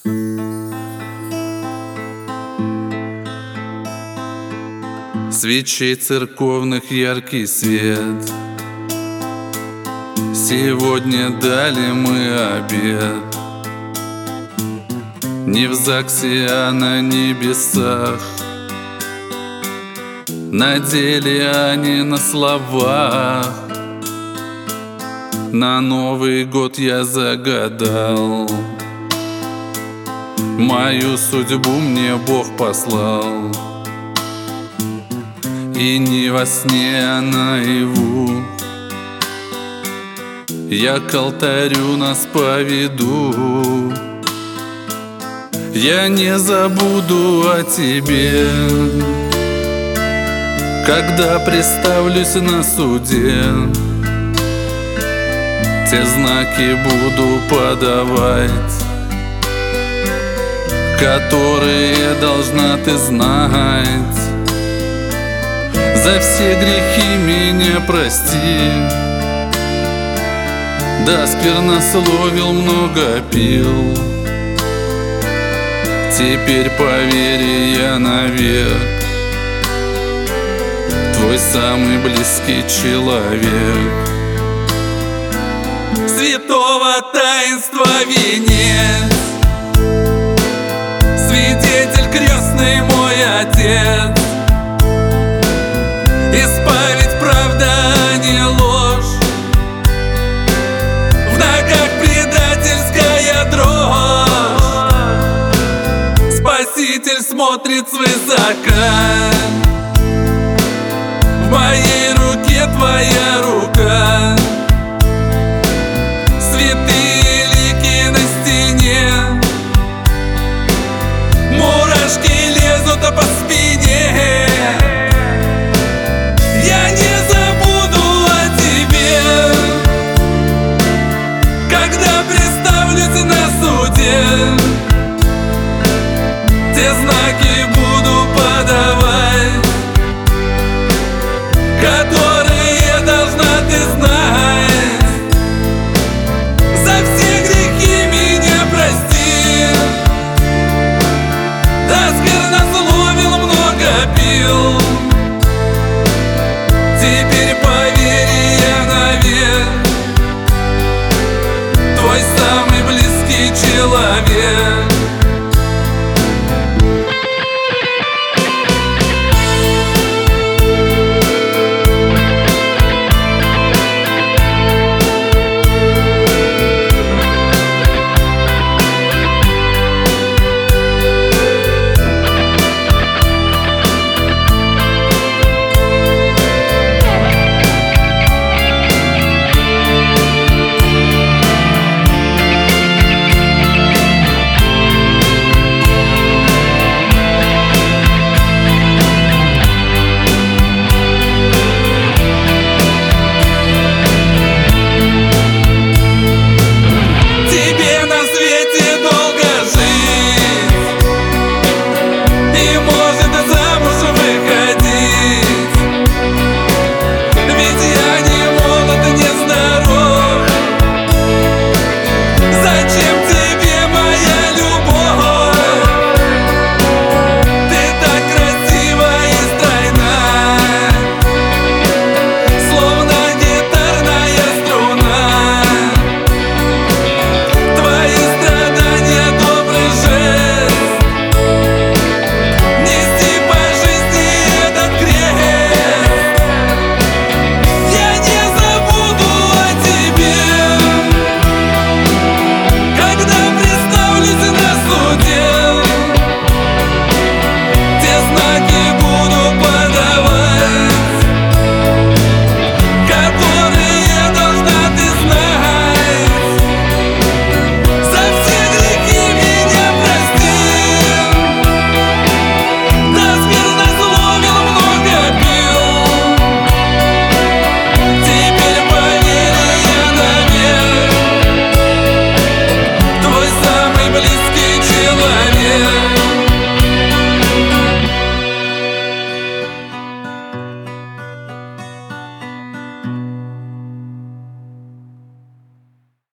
Свечей церковных яркий свет. Сегодня дали мы обед. Не в ЗАГСе, а на небесах. На деле, а не на словах. На Новый год я загадал. Мою судьбу мне Бог послал. И не во сне, а наяву я к алтарю нас поведу. Я не забуду о тебе, когда представлюсь на суде. Те знаки буду подавать, которые должна ты знать. За все грехи меня прости. Да, сквернословил, много пил. Теперь поверь, я навек твой самый близкий человек. Святого таинства венец, свидетель крестный мой отец. Исповедь, правда, а не ложь. В ногах предательская дрожь. Спаситель смотрит свысока. В моей руке твоя рука. Святые лики на стене. Мурашки лезут по спине. Я не забуду о тебе, когда представлюсь на суде. Те знаки будут